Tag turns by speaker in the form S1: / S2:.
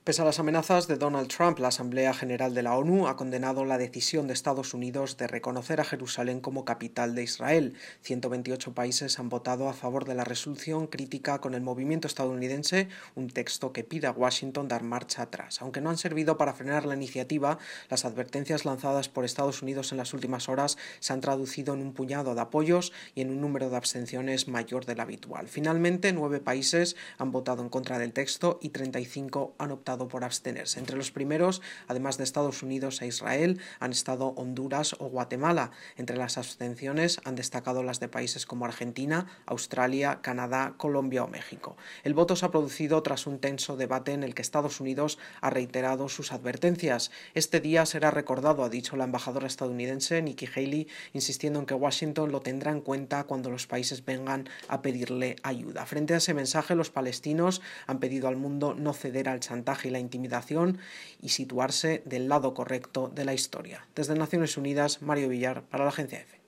S1: Pese a las amenazas de Donald Trump, la Asamblea General de la ONU ha condenado la decisión de Estados Unidos de reconocer a Jerusalén como capital de Israel. 128 países han votado a favor de la resolución crítica con el movimiento estadounidense, un texto que pide a Washington dar marcha atrás. Aunque no han servido para frenar la iniciativa, las advertencias lanzadas por Estados Unidos en las últimas horas se han traducido en un puñado de apoyos y en un número de abstenciones mayor del habitual. Finalmente, 9 países han votado en contra del texto y 35 han optado por abstenerse. Entre los primeros, además de Estados Unidos e Israel, han estado Honduras o Guatemala. Entre las abstenciones han destacado las de países como Argentina, Australia, Canadá, Colombia o México. El voto se ha producido tras un tenso debate en el que Estados Unidos ha reiterado sus advertencias. Este día será recordado, ha dicho la embajadora estadounidense Nikki Haley, insistiendo en que Washington lo tendrá en cuenta cuando los países vengan a pedirle ayuda. Frente a ese mensaje, los palestinos han pedido al mundo no ceder al chantaje y la intimidación y situarse del lado correcto de la historia. Desde Naciones Unidas, Mario Villar para la Agencia EFE.